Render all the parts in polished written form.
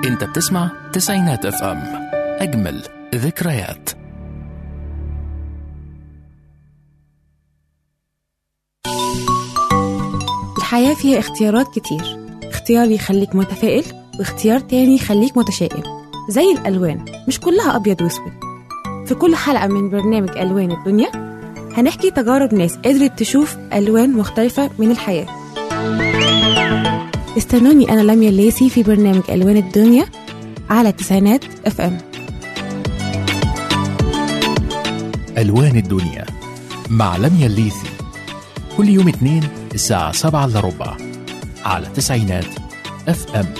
انت بتسمع تسعينات اف ام، اجمل ذكريات. الحياة فيها اختيارات كتير، اختيار يخليك متفائل واختيار تاني يخليك متشائم. زي الألوان مش كلها أبيض واسود. في كل حلقة من برنامج ألوان الدنيا هنحكي تجارب ناس قدرت تشوف ألوان مختلفة من الحياة. استنوني أنا لميا الليثي في برنامج ألوان الدنيا على تسعينات اف ام. ألوان الدنيا مع لميا الليثي، كل يوم اثنين الساعة 7:15 على تسعينات اف ام.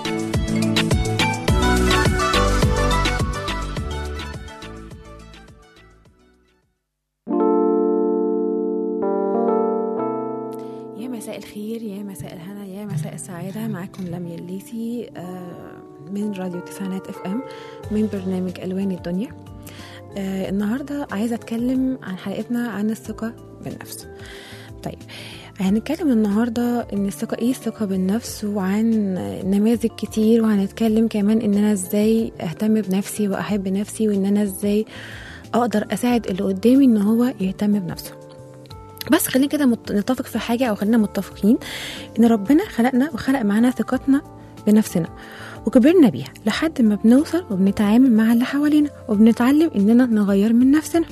يا مساء الخير، يا مساء الهنا، يا مساء السعادة. معاكم لميا الليثي من راديو تسعينات اف ام من برنامج ألوان الدنيا. النهاردة عايزة أتكلم عن حلقتنا عن الثقة بالنفس. طيب، هنتكلم النهاردة إن الثقة إيه الثقة بالنفس، وعن نماذج كتير، وهنتكلم كمان إن أنا إزاي أهتم بنفسي وأحب نفسي، وإن أنا إزاي أقدر أساعد اللي قدامي إن هو يهتم بنفسه. بس خلينا كده نتفق في حاجة، أو خلينا متفقين إن ربنا خلقنا وخلق معنا ثقتنا بنفسنا وكبرنا بيها لحد ما بنوصل وبنتعامل مع اللي حوالينا وبنتعلم إننا نغير من نفسنا.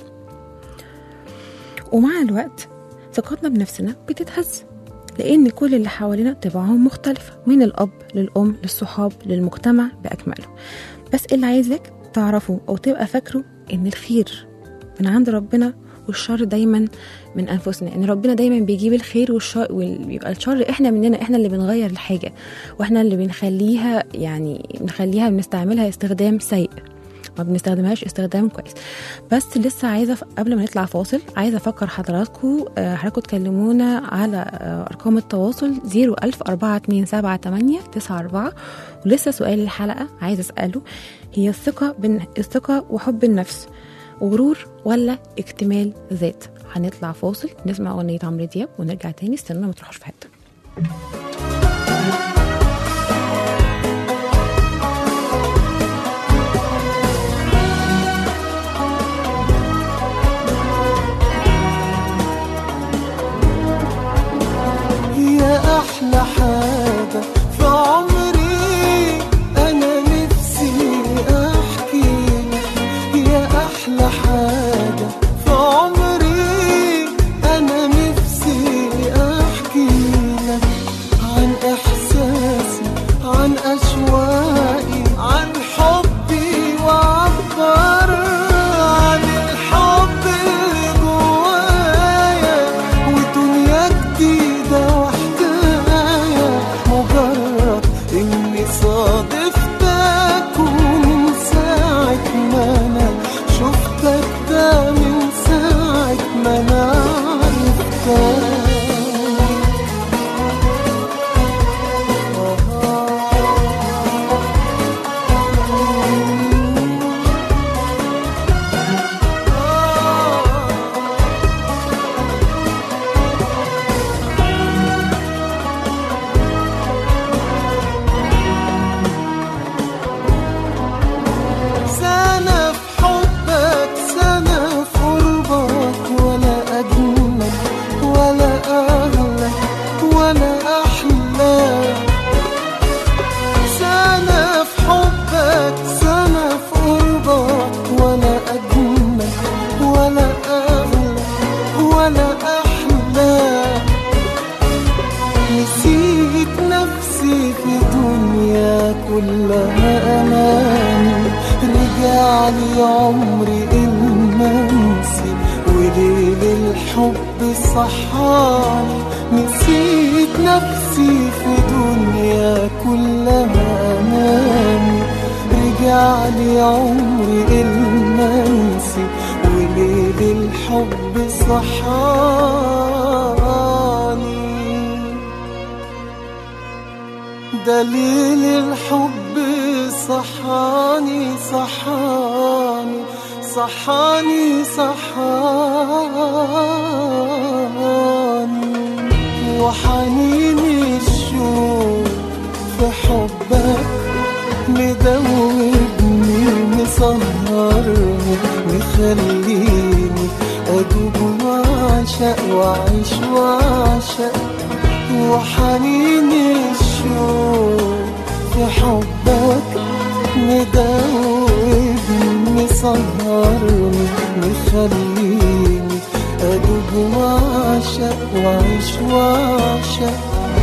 ومع الوقت ثقتنا بنفسنا بتتهز، لأن كل اللي حوالينا طباعهم مختلفة، من الأب للأم للصحاب للمجتمع بأكمله. بس اللي عايزك تعرفه أو تبقى فاكره إن الخير من عند ربنا والشر دايما من أنفسنا. إن ربنا دايما بيجيب الخير والشر، ويبقى الشر إحنا مننا، إحنا اللي بنغير الحاجة، وإحنا اللي بنخليها بنستعملها استخدام سيء، ما بنستخدمهاش استخدام كويس. بس لسه عايزة قبل ما نطلع فاصل عايزة أفكر حضراتكم تكلمونا على أرقام التواصل 010427894. ولسه سؤال الحلقة عايزة أسأله، هي الثقة وحب النفس غرور ولا اكتمال ذات؟ هنطلع فاصل نسمع أغنية عمرو دياب ونرجع تاني. استنونا ما تروحوش في حتة. يا أحلى حاجة في عمري أنا نفسي أحكي، يا أحلى حاجة في عمري أنا نفسي أحكي لك عن إحساسي، عن أشواقي، عن حبي، وأعبر عن الحب اللي جوايا، ودنيا جديدة وحكاية، مجرد إني صادفتك، ومن ساعة ما أنا شفتك، ده من ساعة ما أنا عرفتك. سنة في حبك، سنة في قربك، ولا أجمل ولا أغلى ولا أحلى. سنة في حبك، سنة في قربك، ولا أجمل ولا أغلى ولا أحلى. نسيت نفسي في دنيا كلها أمان، رجعلي عمري المنسي، وليل الحب صحاني. نسيت نفسي في دنيا كلها أماني، رجعلي عمري المنسي، وليل الحب صحاني. دليل الحب صحاني صحاني صحاني صحاني، وحنيني الشوق في حبك مد مدوبني مسهرني مخليني أدوب وأعشق وأعيش وأعشق وحنين الشوق في حبك مدوبني مسهرني مخليني أدوب وأعشق وأعيش وأعشق.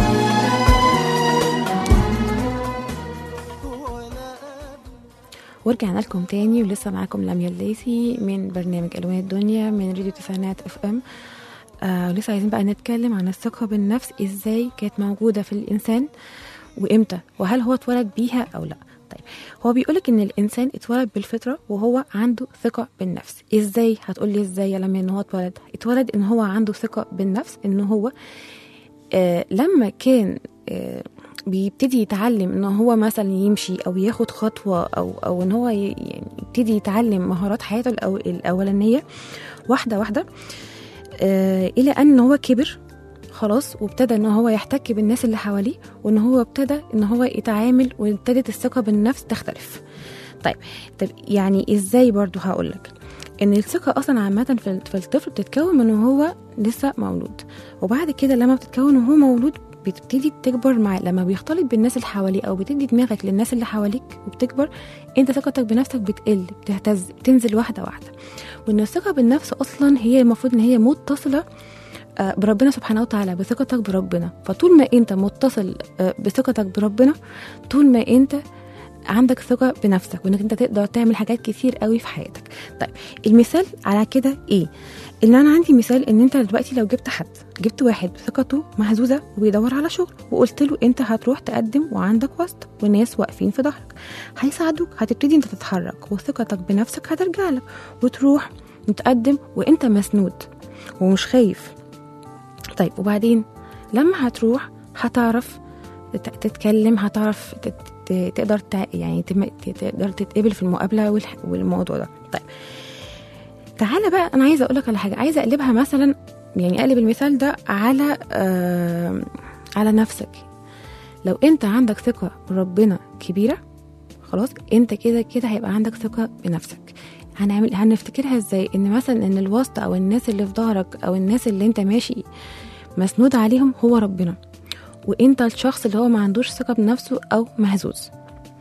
ورجعنا لكم تاني ولسه معاكم لميا الليثي من برنامج ألوان الدنيا من راديو تسعينات اف ام. لسه عايزين بقى نتكلم عن الثقة بالنفس، ازاي كانت موجودة في الإنسان وإمتى، وهل هو اتولد بيها أو لا. طيب هو بيقولك إن الإنسان اتولد بالفطرة وهو عنده ثقة بالنفس. ازاي؟ هتقولي ازاي يا لميا إن هو اتولد إن هو عنده ثقة بالنفس، إن هو لما كان بيبتدي يتعلم ان هو مثلا يمشي او ياخد خطوة او ان هو يعني يبتدي يتعلم مهارات حياته الاولانية واحدة واحدة، الى ان هو كبر خلاص وابتدى ان هو يحتك بالناس اللي حواليه، وان هو ابتدى ان هو يتعامل، وابتدت الثقة بالنفس تختلف. طيب يعني ازاي؟ برضو هقولك ان الثقة اصلا عامة في الطفل بتتكون من هو لسه مولود، وبعد كده لما بتتكون وهو مولود بتبتدي تكبر معاه، لما بيختلط بالناس اللي حواليه او بتدي دماغك للناس اللي حواليك وبتكبر، انت ثقتك بنفسك بتقل، بتهتز، بتنزل واحده واحده. وان الثقه بالنفس اصلا هي المفروض ان هي متصله بربنا سبحانه وتعالى، بثقتك بربنا. فطول ما انت متصل بثقتك بربنا، طول ما انت عندك ثقة بنفسك وانك انت تقدر تعمل حاجات كتير قوي في حياتك. طيب المثال على كده ايه؟ ان انا عندي مثال ان انت دلوقتي لو جبت واحد ثقته مهزوزة وبيدور على شغل، وقلت له انت هتروح تقدم وعندك واسطة وناس واقفين في ظهرك هيساعدوك، هتبتدي انت تتحرك وثقتك بنفسك هترجع لك وتروح وتقدم وانت مسنود ومش خايف. طيب وبعدين لما هتروح هتعرف تتكلم، هتعرف تقدر يعني تقدر تتقبل في المقابلة والموضوع ده. طيب تعالى بقى انا عايزه اقولك على حاجه، عايزه اقلبها مثلا، يعني اقلب المثال ده على نفسك. لو انت عندك ثقه بربنا كبيره خلاص، انت كده هيبقى عندك ثقه بنفسك. هنفتكرها ازاي؟ ان مثلا ان الواسطه او الناس اللي في ظهرك او الناس اللي انت ماشي مسنود عليهم هو ربنا، وانت الشخص اللي هو ما عندوش ثقه بنفسه او مهزوز.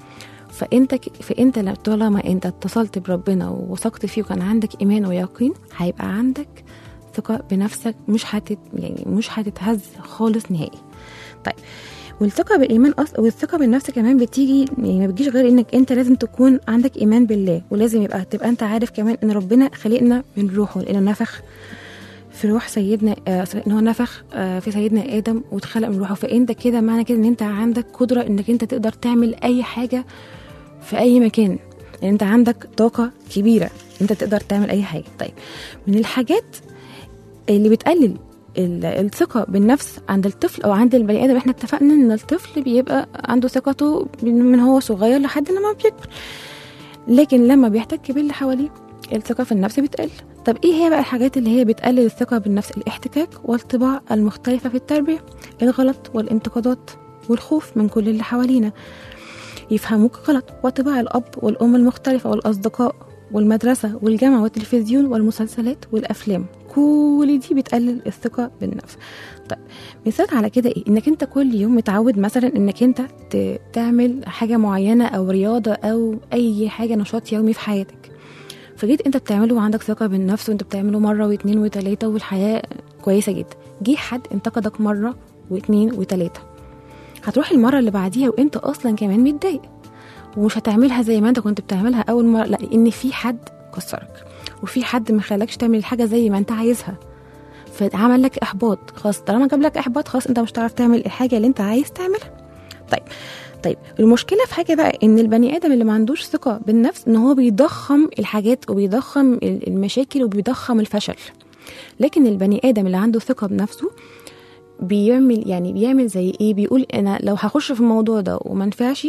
فانت طالما انت اتصلت بربنا ووثقت فيه وكان عندك ايمان ويقين، هيبقى عندك ثقه بنفسك مش هتتهز خالص نهائي. طيب والثقه بالايمان والثقه بالنفس كمان بتيجي، يعني ما بتجيش غير انك انت لازم تكون عندك ايمان بالله، ولازم تبقى انت عارف كمان ان ربنا خلقنا من روحه، لانه نفخ في روح سيدنا ان هو نفخ في سيدنا ادم واتخلق من روحه. فانت كده معنى كده ان انت عندك قدره انك انت تقدر تعمل اي حاجه في اي مكان، يعني انت عندك طاقه كبيره، انت تقدر تعمل اي حاجه. طيب من الحاجات اللي بتقلل الثقه بالنفس عند الطفل او عند البني ادم، احنا اتفقنا ان الطفل بيبقى عنده ثقته من هو صغير لحد لما بيكبر، لكن لما بيحتك باللي حواليه الثقه في النفس بتقل. طب ايه هي بقى الحاجات اللي هي بتقلل الثقه بالنفس؟ الاحتكاك والطباع المختلفه في التربيه، الغلط والانتقادات والخوف من كل اللي حوالينا يفهموك غلط، وطباع الاب والام المختلفه والاصدقاء والمدرسه والجامعه والتلفزيون والمسلسلات والافلام، كل دي بتقلل الثقه بالنفس. طيب مثال على كده ايه؟ انك انت كل يوم متعود مثلا انك انت تعمل حاجه معينه او رياضه او اي حاجه نشاط يومي في حياتك، فجيت انت بتعمله وعندك ثقه بالنفس وانت بتعمله مره واثنين وثلاثه والحياه كويسه جدا، جه حد انتقدك مره واثنين وثلاثه، هتروح المره اللي بعديها وانت اصلا كمان متضايق ومش هتعملها زي ما انت كنت بتعملها اول مره، لا، لان في حد كسرك وفي حد ما خلاكش تعمل الحاجه زي ما انت عايزها، فعمل لك احباط. خلاص طالما جاب لك احباط، خلاص انت مش هتعرف تعمل الحاجه اللي انت عايز تعملها. طيب المشكله في حاجه بقى، ان البني ادم اللي ما عندوش ثقه بالنفس ان هو بيضخم الحاجات وبيضخم المشاكل وبيضخم الفشل، لكن البني ادم اللي عنده ثقه بنفسه بيعمل زي ايه؟ بيقول انا لو هخش في الموضوع ده وما نفعش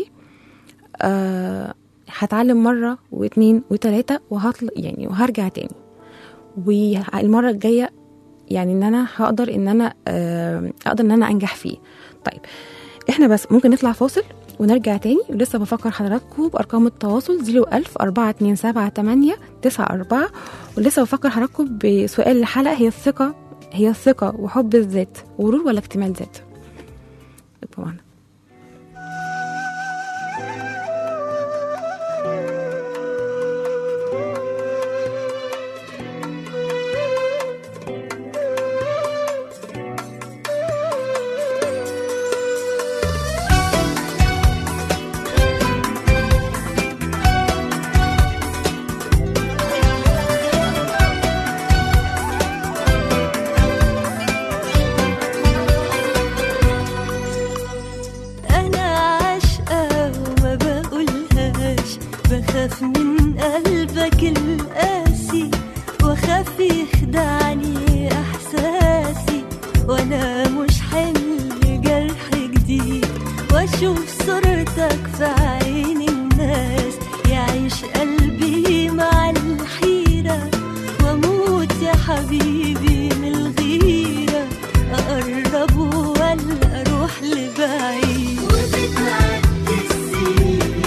هتعلم مره واثنين وثلاثه وهرجع تاني، والمره الجايه يعني ان انا اقدر ان انا انجح فيه. طيب احنا بس ممكن نطلع فاصل ونرجع تاني، ولسه بفكر حضراتكم بأرقام التواصل 01000 427 894، ولسه بفكر حضراتكم بسؤال الحلقة، هي الثقة وحب الذات غرور ولا اكتمال ذات؟ ابقوا معنا. بخاف من قلبك القاسي، وخاف يخدعني إحساسي، وأنا مش حمل جرح جديد، وأشوف صورتك في عين الناس، يعيش قلبي مع الحيرة، وأموت يا حبيبي من الغيرة، أقرب ولا أروح لبعيد. وبتعدي السنين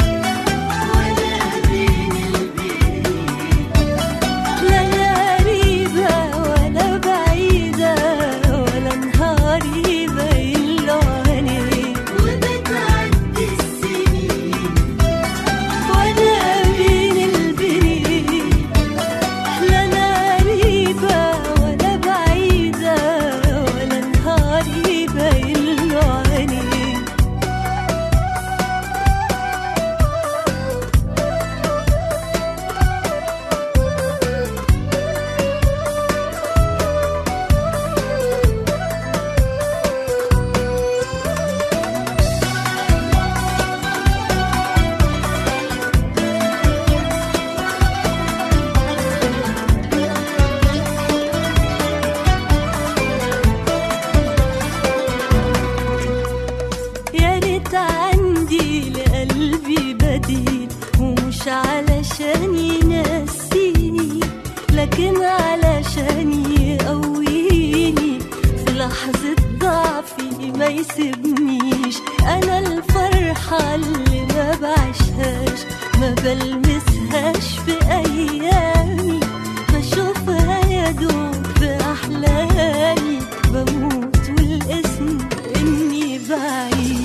علشان ينسيني، لكن علشان يقويني في لحظة ضعفي ما يسيبنيش. أنا الفرحة اللي ما بعيشهاش، ما بلمسهاش في أيامي، بشوفها يا دوب في أحلامي، بموت والاسم إني بعيد.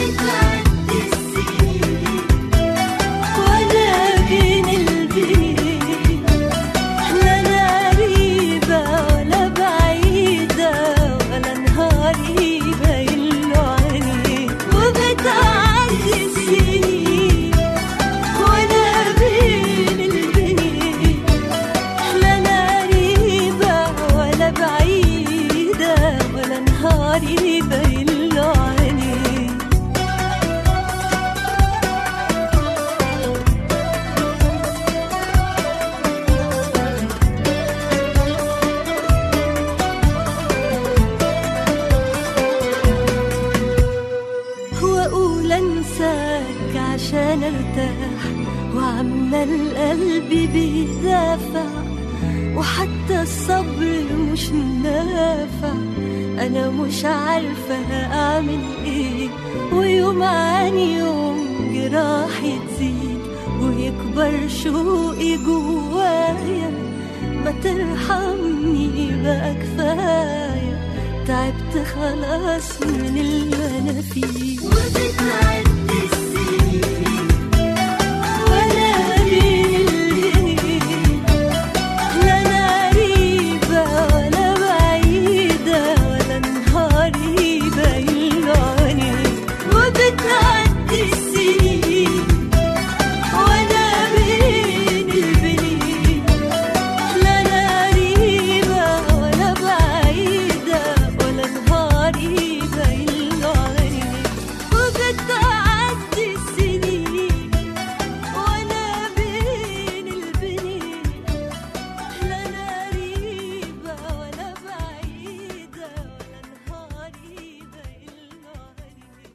عشان ارتاح، وعمال قلبي بيدافع، وحتى الصبر مش نافع. انا مش عارفة اعمل ايه، ويوم عن يوم جراحي تزيد، ويكبر شوقي جوايا. ما ترحمني بقى كفاية، تعبت خلاص من اللي انا فيه. وبتعدي السنين وانا بين البنين، لا انا قريبة ولا بعيدة، ولا نهاري باين عيني. وبتعدي السنين وانا بين البنين، لا انا قريبة ولا بعيدة، ولا نهاري باين عيني. وبتعدي السنين وانا بين البنين، لا انا قريبة ولا بعيدة، ولا نهاري باين عيني.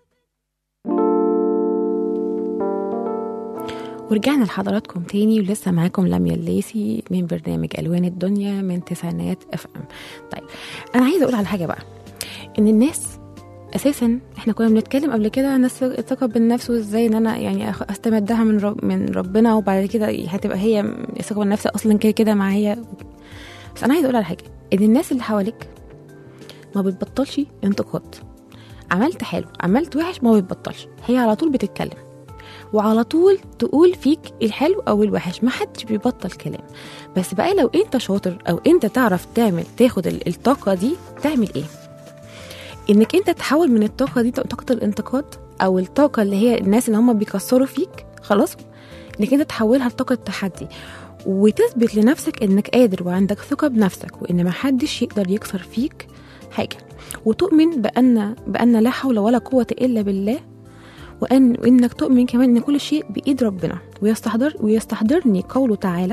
ورجعنا لحضراتكم تاني، ولسه معاكم لميا الليثي من برنامج ألوان الدنيا من تسعينات FM. طيب أنا عايزة أقول على حاجة بقى، إن الناس اساسا احنا كنا بنتكلم قبل كده عن الثقه بالنفس، وازاي ان انا يعني استمدها من ربنا، وبعد كده هتبقى هي الثقه بالنفس اصلا كده كده معايا. بس انا عايزه اقول على حاجه، ان الناس اللي حواليك ما بتبطلش انتقاد. عملت حلو عملت وحش ما بتبطلش، هي على طول بتتكلم وعلى طول تقول فيك الحلو او الوحش، ما حدش بيبطل كلام. بس بقى لو انت شاطر او انت تعرف تاخد الطاقه دي، تعمل ايه؟ انك انت تحول من الطاقه دي، طاقه الانتقاد او الطاقه اللي هي الناس اللي هم بيكسروا فيك، خلاص، انك انت تحولها لطاقه تحدي، وتثبت لنفسك انك قادر وعندك ثقه بنفسك، وان ما حدش يقدر يكسر فيك حاجه، وتؤمن بان لا حول ولا قوه الا بالله، وانك تؤمن كمان ان كل شيء بايد ربنا، ويستحضرني قوله تعالى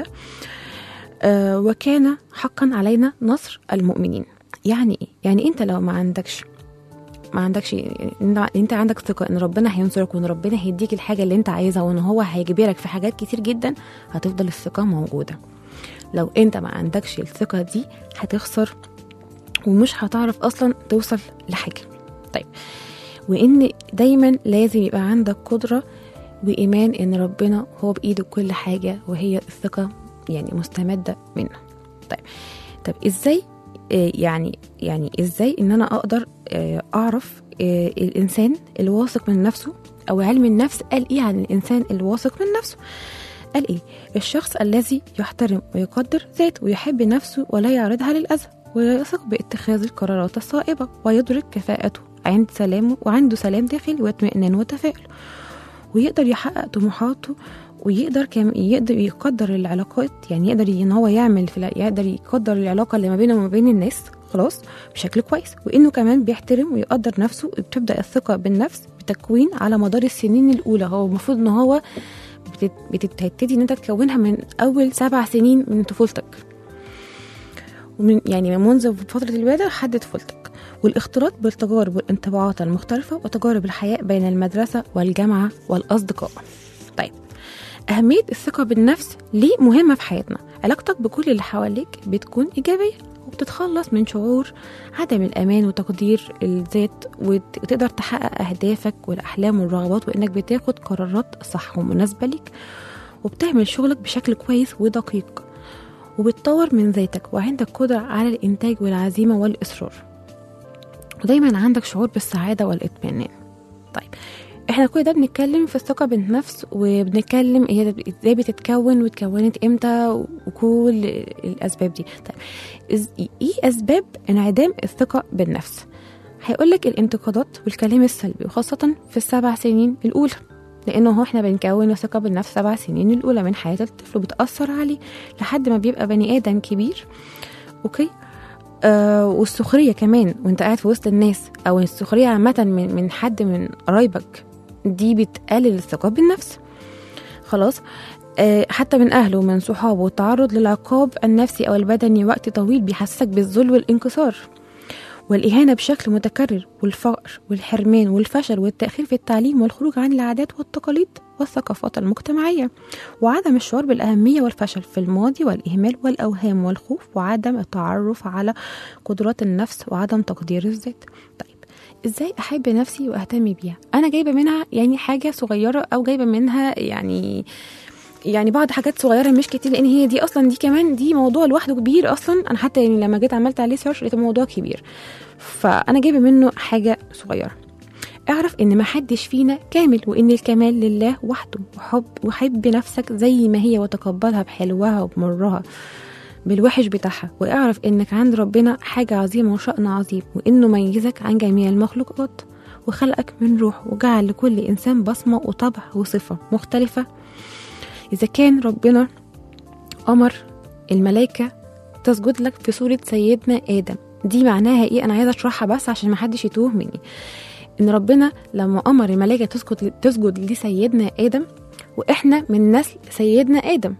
وكان حقا علينا نصر المؤمنين. يعني ايه؟ يعني انت لو ما عندكش انت عندك ثقه ان ربنا هينصرك، وان ربنا هيديك الحاجه اللي انت عايزها، وان هو هيجبرك في حاجات كتير جدا، هتفضل الثقه موجوده. لو انت ما عندكش الثقه دي هتخسر، ومش هتعرف اصلا توصل لحاجه. طيب، وان دايما لازم يبقى عندك قدره وايمان ان ربنا هو بايده كل حاجه، وهي الثقه يعني مستمده منه. طيب ازاي يعني ازاي ان انا اقدر اعرف الانسان الواثق من نفسه، او علم النفس قال ايه عن الانسان الواثق من نفسه؟ قال ايه؟ الشخص الذي يحترم ويقدر ذاته، ويحب نفسه ولا يعرضها للاذى، ويثق باتخاذ القرارات الصائبه، ويدرك كفاءته عند سلامه، وعنده سلام داخلي واطمئنان وتفاؤل، ويقدر يحقق طموحاته، ويقدر يقدر يقدر العلاقات، يعني يقدر ان هو يقدر يقدر العلاقه اللي ما بينه وما بين الناس، خلاص، بشكل كويس. وانه كمان بيحترم ويقدر نفسه. بتبدا الثقه بالنفس بتكوين على مدار السنين الاولى. هو المفروض ان هو بتبتدي ان انت تكونها من اول 7 سنين من طفولتك، ومن يعني منذ فتره الولاده لحد طفولتك، والاختلاط بالتجارب والانطباعات المختلفه وتجارب الحياه بين المدرسه والجامعه والاصدقاء. طيب، أهمية الثقة بالنفس ليه مهمة في حياتنا؟ علاقتك بكل اللي حواليك بتكون إيجابية، وبتتخلص من شعور عدم الأمان وتقدير الذات، وتقدر تحقق أهدافك والأحلام والرغبات، وإنك بتاخد قرارات صح ومناسبة ليك، وبتعمل شغلك بشكل كويس ودقيق، وبتطور من ذاتك، وعندك قدرة على الإنتاج والعزيمة والإصرار، ودايما عندك شعور بالسعادة والاطمئنان. طيب، احنا كل ده بنتكلم في الثقة بالنفس، وبنتكلم هي ازاي بتتكون واتكونت امتى، وكل الاسباب دي. طيب، ايه اسباب انعدام الثقة بالنفس؟ هيقولك الانتقادات والكلام السلبي، وخاصة في ال7 سنين الاولى، لانه احنا بنكون الثقة بالنفس 7 سنين الاولى من حياة الطفل، وبتأثر عليه لحد ما بيبقى بني ادم كبير. اوكي، والسخرية كمان وانت قاعد في وسط الناس، او السخرية عامة من حد من قرايبك، دي بتقلل الثقة بالنفس، خلاص. حتى من أهله ومن صحابه، والتعرض للعقاب النفسي أو البدني وقت طويل بيحسسك بالذل والانكسار والإهانة بشكل متكرر، والفقر والحرمان والفشل والتأخير في التعليم، والخروج عن العادات والتقاليد والثقافات المجتمعية، وعدم الشعور بالأهمية والفشل في الماضي، والإهمال والأوهام والخوف، وعدم التعرف على قدرات النفس، وعدم تقدير الذات. طيب، ازاي احب نفسي واهتم بيها؟ انا جايبه منها يعني حاجه صغيره، او جايبه منها يعني بعض حاجات صغيره مش كتير، لان هي دي اصلا دي كمان دي موضوع لوحده كبير اصلا. انا حتى يعني لما جيت عملت عليه سيرش لقيت الموضوع كبير، فانا جايبه منه حاجه صغيره. اعرف ان ما حدش فينا كامل، وان الكمال لله وحده، وحب نفسك زي ما هي، وتقبلها بحلوها وبمرها بالوحش بتاعها، واعرف انك عند ربنا حاجة عظيمة وشأن عظيم، وانه ميزك عن جميع المخلوقات، وخلقك من روح، وجعل لكل انسان بصمة وطبع وصفة مختلفة. اذا كان ربنا امر الملائكة تسجد لك في صورة سيدنا آدم، دي معناها ايه؟ انا عايزة اشرحها بس عشان ما حدش يتوه مني. ان ربنا لما امر الملائكة تسجد لسيدنا آدم، واحنا من نسل سيدنا آدم،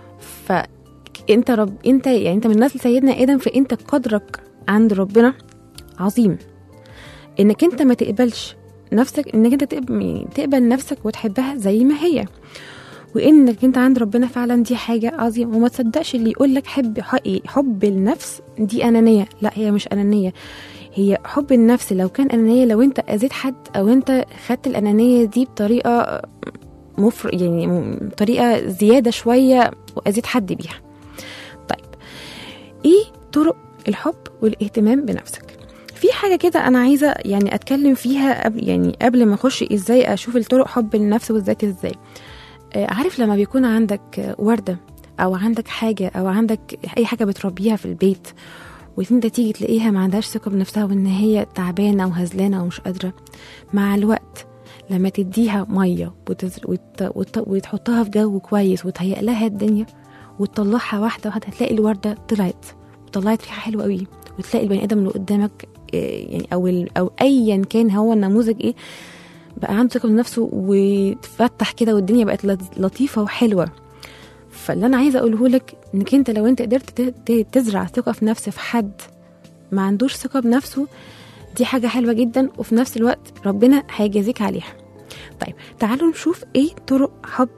انت من نسل سيدنا آدم، فانت قدرك عند ربنا عظيم، انك انت ما تقبلش نفسك، انك انت تقبل نفسك وتحبها زي ما هي، وانك انت عند ربنا فعلا دي حاجة عظيمة. وما تصدقش اللي يقولك حب النفس دي أنانية، لا، هي مش أنانية. هي حب النفس لو كان أنانية، لو أنت أذيت حد أو أنت خدت الأنانية دي بطريقة يعني بطريقة زيادة شوية وأذيت حد بيها. طيب إيه طرق الحب والاهتمام بنفسك؟ في حاجة كده أنا عايزة يعني أتكلم فيها قبل ما أخش إزاي أشوف الطرق حب النفس والذات إزاي. عارف لما بيكون عندك وردة أو عندك حاجة أو عندك أي حاجة بتربيها في البيت وانت تيجي تلاقيها ما عندهاش ثقة بنفسها وإن هي تعبانة وهزلانة ومش قادرة، مع الوقت لما تديها مية وتحطها في جو كويس وتهيأ لها الدنيا وتطلعها واحدة واحدة، هتلاقي الوردة طلعت ريحة حلوة قوي، وتلاقي البني آدم اللي قدامك يعني أو أيا كان هو النموذج إيه بقى عنده ثقة بنفسه وتفتح كده والدنيا بقت لطيفة وحلوة. فاللي أنا عايزة أقوله لك إنك أنت لو أنت قدرت تزرع ثقة في نفس في حد ما عندوش ثقة بنفسه، دي حاجة حلوة جدا وفي نفس الوقت ربنا هيجازيك عليها. طيب تعالوا نشوف ايه طرق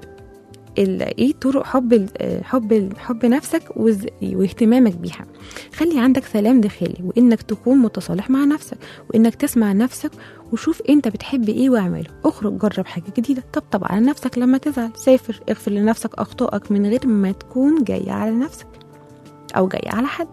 حب نفسك واهتمامك بيها. خلي عندك سلام داخلي، وانك تكون متصالح مع نفسك، وانك تسمع نفسك وشوف انت بتحب ايه واعمله. اخرج جرب حاجة جديدة، طبطب على نفسك لما تزعل، سافر، اغفر لنفسك اخطائك من غير ما تكون جاي على نفسك او جاي على حد.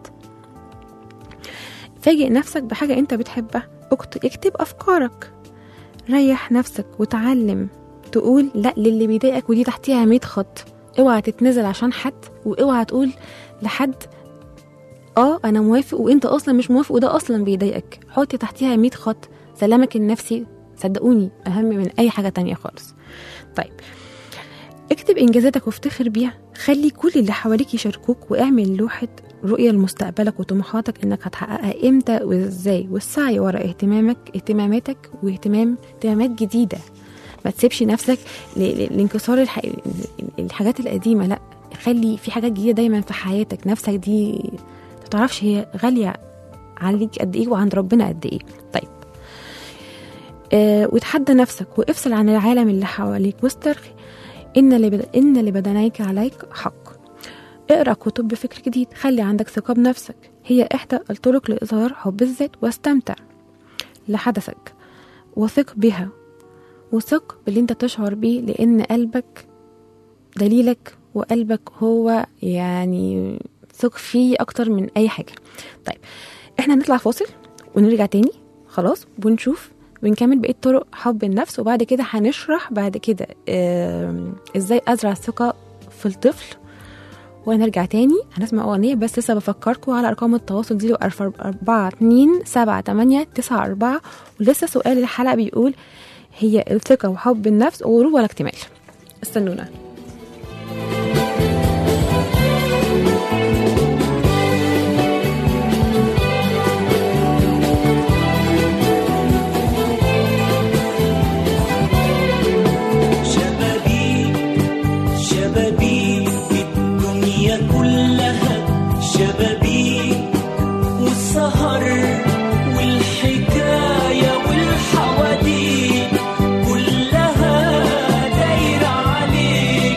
فاجئ نفسك بحاجة انت بتحبها، اكتب افكارك، ريح نفسك وتعلم تقول لا للي بيضايقك، ودي تحتيها 100 خط. اوعى تتنزل عشان حد، واوعى تقول لحد انا موافق وانت اصلا مش موافق وده اصلا بيضايقك. حط تحتيها 100 خط. سلامك النفسي صدقوني اهم من اي حاجة تانية خالص. طيب اكتب انجازاتك وافتخر بيها، خلي كل اللي حواليك يشاركوك، واعمل لوحة رؤية لمستقبلك وطموحاتك انك هتحققها امتى وازاي، والسعي ورا اهتماماتك اهتمامات جديدة. ما تسيبش نفسك لانكسار الحاجات القديمة، لا خلي في حاجات جديدة دايما في حياتك. نفسك دي متعرفش هي غالية عليك قد ايه وعند ربنا قد ايه. طيب وتحدى نفسك وافصل عن العالم اللي حواليك واسترخي. إن اللي بدنيك عليك حق. اقرأ كتب بفكر جديد، خلي عندك ثقة بنفسك، هي إحدى الطرق لإظهار حب الذات. واستمتع لحدثك وثق بها، وثق باللي انت تشعر بيه، لأن قلبك دليلك وقلبك هو يعني ثق فيه أكتر من أي حاجة. طيب احنا نطلع فاصل ونرجع تاني خلاص ونشوف ونكمل بقية طرق حب النفس، وبعد كده هنشرح بعد كده ازاي ازرع الثقة في الطفل. ونرجع تاني هنسمع أغنية، بس لسه بفكركم على أرقام التواصل 0427894. ولسه سؤال الحلقة بيقول هي الثقة وحب النفس غرور ولا اكتمال؟ استنونا. كلها دايرة عليك.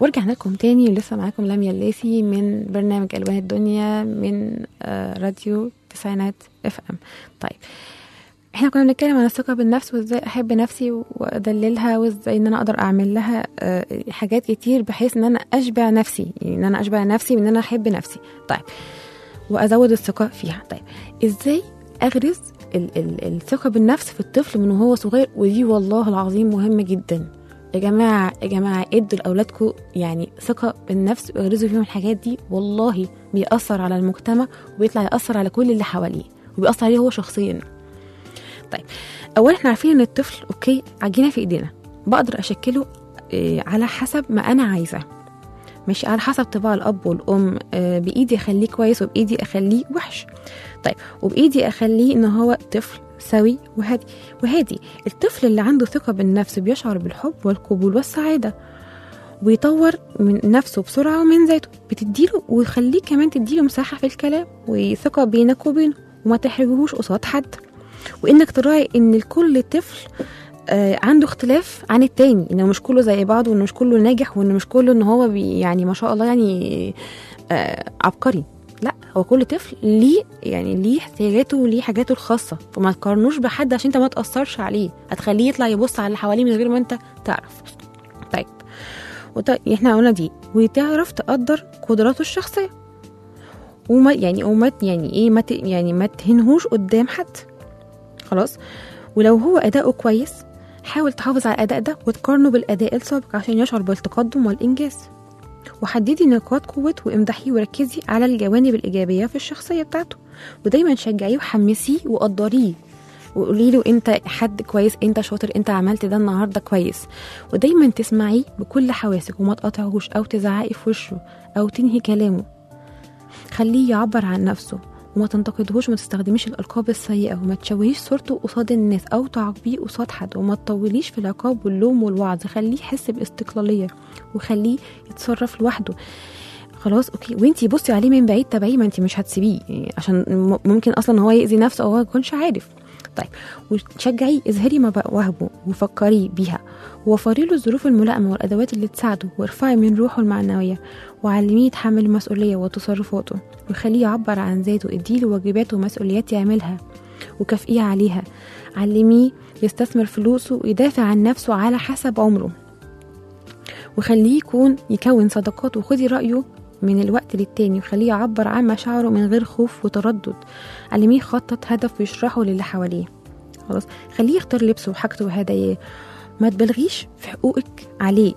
ورجعنا لكم تاني ولسه معاكم لميا الليثي من برنامج ألوان الدنيا من راديو تسعينات اف ام. طيب احنا كنا بنتكلم عن الثقة بالنفس وازاي احب نفسي وادللها وازاي ان انا اقدر اعمل لها حاجات كتير بحيث ان انا اشبع نفسي، يعني ان انا اشبع نفسي وان انا احب نفسي. طيب وازود الثقة فيها. طيب ازاي اغرز الثقة بالنفس في الطفل من وهو صغير؟ ودي والله العظيم مهمة جدا يا جماعة. ادوا لأولادكم يعني ثقة بالنفس واغرزوا فيهم الحاجات دي، والله بيأثر على المجتمع وبيطلع يأثر على كل اللي حواليه وبيأثر عليه هو شخصيا. طيب اولا احنا عارفين ان الطفل اوكي عجينة في ايدينا، بقدر اشكله على حسب ما انا عايزة، مش على حسب طباع الاب والام. بايدي اخليه كويس وبايدي اخليه وحش. طيب وبايدي اخليه ان هو طفل سوي وهادي. الطفل اللي عنده ثقة بالنفس بيشعر بالحب والقبول والسعادة ويطور من نفسه بسرعة ومن ذاته. بتديله وخليه كمان تديله مساحة في الكلام وثقة بينك وبينه وما تحرجهوش قصاد حد، وانك تراعي ان الكل طفل عنده اختلاف عن التاني، انه مش كله زي بعض وانه مش كله ناجح وانه مش كله ان هو يعني ما شاء الله يعني عبقري. لا، هو كل طفل ليه احتياجاته وليه حاجاته الخاصة، فما تقارنوش بحد عشان انت ما تأثرش عليه، هتخليه يطلع يبص على اللي حواليه من غير ما انت تعرف. طيب احنا قلنا دي، وتعرف تقدر قدراته الشخصية ما تهنهوش قدام حد. خلاص. ولو هو أداؤه كويس حاول تحافظ على الأداء ده وتقارنه بالأداء السابق عشان يشعر بالتقدم والإنجاز. وحددي نقاط قوته وامدحيه وركزي على الجوانب الإيجابية في الشخصية بتاعته، ودايما شجعيه وحمسيه وقدريه وقولي له انت حد كويس، انت شاطر، انت عملت ده النهارده كويس. ودايما تسمعيه بكل حواسك وما تقاطعهوش او تزعقي في وشه او تنهي كلامه. خليه يعبر عن نفسه وما تنتقدهوش وما تستخدميش الألقاب السيئة وما تشوهيش صورته قصاد الناس أو تعاقبيه قصاد حد، وما تطوليش في العقاب واللوم والوعظ. خليه يحس باستقلالية وخليه يتصرف لوحده. خلاص اوكي. وانتي بصي عليه من بعيد تبعيه، ما انتي مش هتسيبيه يعني عشان ممكن اصلا هو يأذي نفسه او هو يكونش عارف. طيب وتشجعيه، اظهري مواهبه وفكري بيها ووفري له الظروف الملائمة والأدوات اللي تساعده، وارفعي من روحه المعنوية وعلميه يتحمل المسؤولية وتصرفاته وخليه يعبر عن ذاته. اديله واجبات ومسؤوليات يعملها وكافئيه عليها. علميه يستثمر فلوسه ويدافع عن نفسه على حسب عمره، وخليه يكون صداقات وخدي رأيه من الوقت للتاني، وخليه يعبر عن مشاعره من غير خوف وتردد. علميه يخطط هدف ويشرحه للي حواليه. خلاص. خليه يختار لبسه وحاجته وهداياه. ما تبالغيش في حقوقك عليه،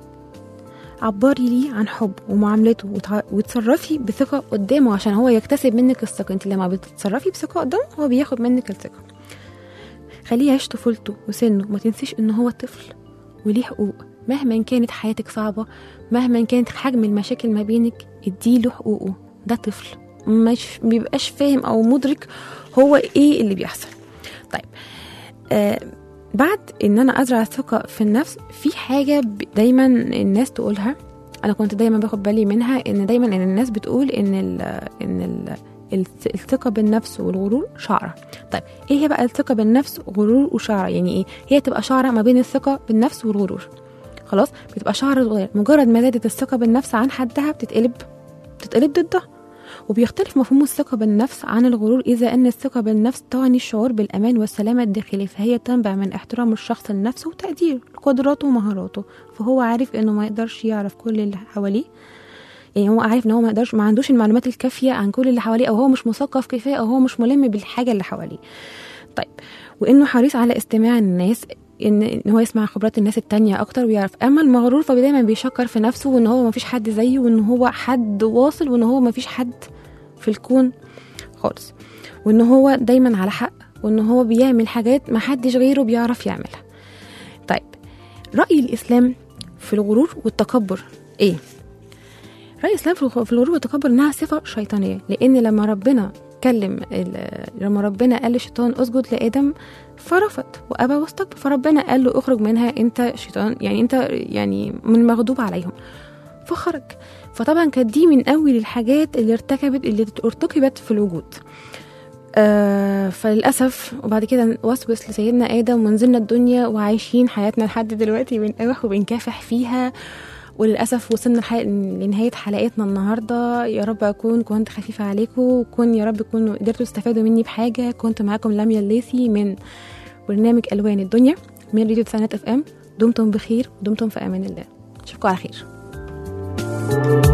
عبري ليه عن حب ومعاملته وتصرفي بثقة قدامه عشان هو يكتسب منك الثقة. انت لما بتتصرفي بثقة قدامه هو بياخد منك الثقة. خليه يعيش طفولته وسنه، ما تنسيش ان هو طفل وليه حقوق مهما كانت حياتك صعبة، مهما كانت حجم المشاكل ما بينك، اديله حقوقه. ده طفل مش بيبقاش فاهم او مدرك هو ايه اللي بيحصل. طيب بعد ان انا ازرع الثقة في النفس، في حاجة دايما الناس تقولها، انا كنت دايما باخد بالي منها، ان دايما ان الناس بتقول ان الثقة بالنفس والغرور شعرة. طيب ايه هي بقى الثقة بالنفس غرور وشعرة؟ يعني ايه؟ هي تبقى شعرة ما بين الثقة بالنفس والغرور. خلاص. بتبقى شعر صغير، مجرد ما زادت الثقة بالنفس عن حدها بتتقلب ضدها. وبيختلف مفهوم الثقة بالنفس عن الغرور، إذا أن الثقة بالنفس تعني الشعور بالأمان والسلامة الداخلي، فهي تنبع من احترام الشخص لنفسه وتقدير قدراته ومهاراته. فهو عارف إنه ما يقدرش يعرف كل اللي حواليه، يعني هو عارف إنه هو ما عندوش المعلومات الكافية عن كل اللي حواليه، أو هو مش مثقف كفاية، أو هو مش ملم بالحاجة اللي حواليه. طيب وإنه حريص على استماع الناس، ان هو يسمع خبرات الناس التانية اكتر ويعرف. اما المغرور فدايما بيشكر في نفسه وان هو ما فيش حد زيه وان هو حد واصل وان هو ما فيش حد في الكون خالص، وان هو دايما على حق، وان هو بيعمل حاجات ما حدش غيره بيعرف يعملها. طيب رأي الإسلام في الغرور والتكبر ايه؟ رأي الإسلام في الغرور والتكبر انها صفة شيطانية، لان لما ربنا قال للشيطان اسجد لآدم فرفض وأبى واستكبر، فربنا قال له اخرج منها انت شيطان، يعني انت يعني من مغضوب عليهم، فخرج. فطبعا كانت دي من اول الحاجات اللي ارتكبت في الوجود. فللأسف وبعد كده وسوس لسيدنا آدم ونزلنا الدنيا وعايشين حياتنا لحد دلوقتي بنقاوح وبنكافح فيها وللأسف وصلنا لنهاية حلقتنا النهاردة. يا رب أكون كنت خفيفة عليكم، وكون يا رب تكونوا قدرتوا تستفادوا مني بحاجة. كنت معاكم لميا الليثي من برنامج ألوان الدنيا من راديو تسعينات FM. دمتم بخير ودمتم في أمان الله. أشوفكم على خير.